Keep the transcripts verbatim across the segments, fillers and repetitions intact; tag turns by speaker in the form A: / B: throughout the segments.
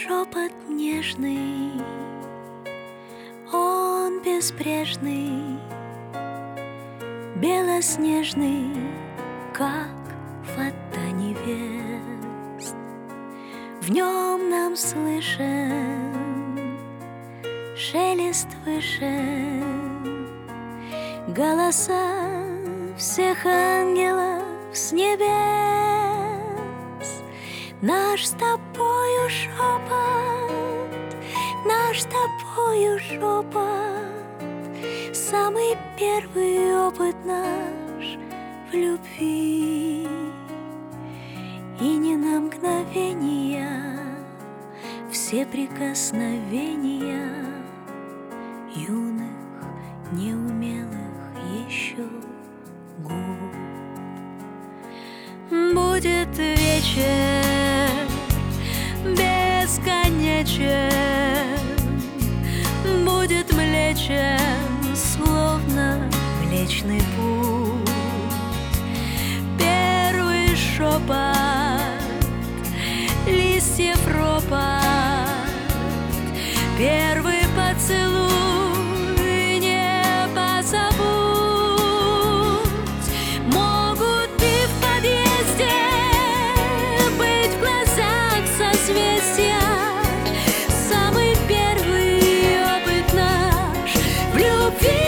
A: шепот нежный, он безбрежный, белоснежный, как вода невест. В нем нам слышен шелест вышин, голоса всех ангелов с небес. Наш с тобою шепот, наш с тобою шепот, самый первый опыт наш в любви. И не на мгновения все прикосновения юных, неумелых еще губ. Будет вечер бесконечен, будет млечен, словно Млечный Путь. Первый шепот листьев ропот, первый поцелуй не позабудь. Могут и в подъезде быть в глазах созвездия, самый первый опыт наш в любви.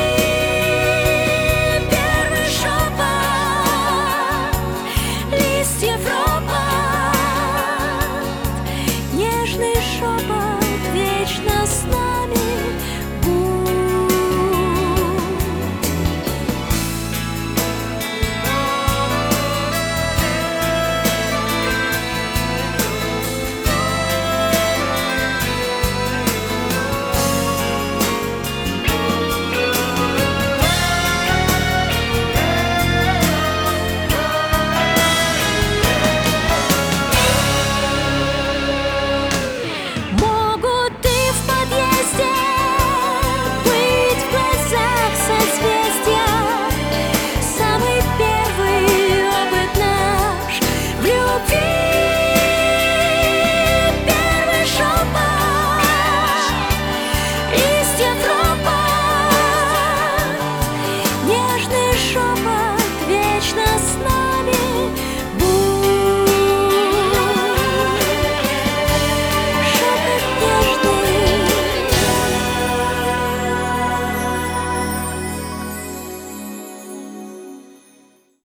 A: Первый шепот листьев ропот, нежный шепот вечно с нами.